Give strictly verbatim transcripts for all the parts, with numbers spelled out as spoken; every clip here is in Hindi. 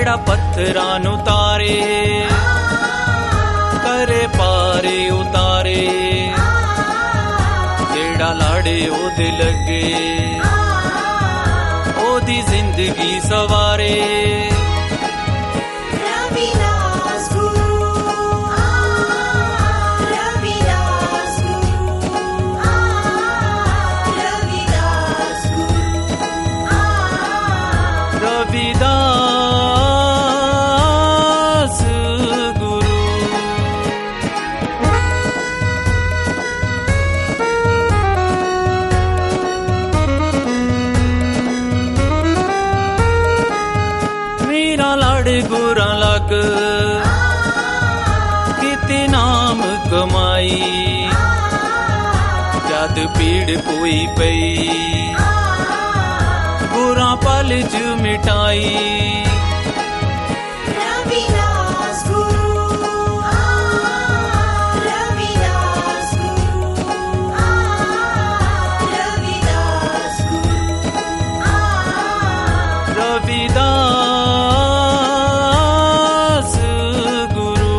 जेड़ा पत्थरां नूं तारे करे पारे उतारे जेड़ा लाड़े ओदे लगे ओदी जिंदगी सवारे रविदास गुरु मेरा लाड़ गुरा लग किते नाम कमाई जद पीड़ कोई पई गुरा पल च मिटाई रविदास गुरु रविदास गुरु रविदास गुरु रविदास गुरु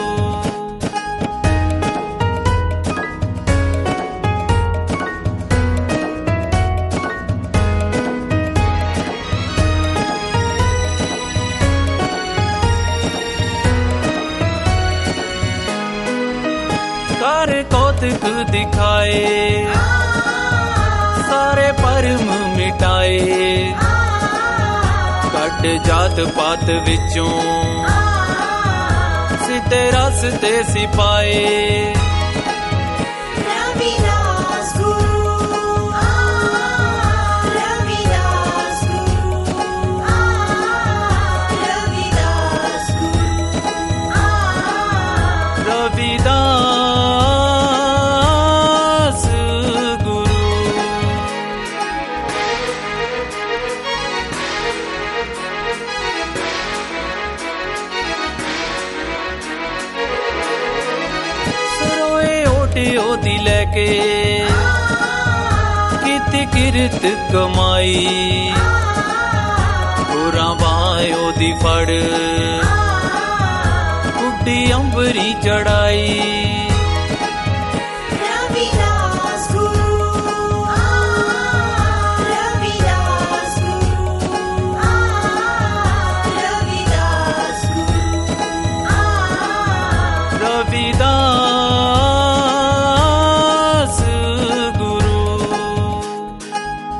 कर कौतुक दिखाए सारे परम मिटाए कट जात पात विचों सीधे रस्ते सिपाए रविदास गुरु रविदास गुरु रविदास गुरु रविदास गुरु सरोए ओटे ओदी लेके कित किरत कमाई गुरा बाय ओदी फड़ उड्डी अंबरी चढ़ाई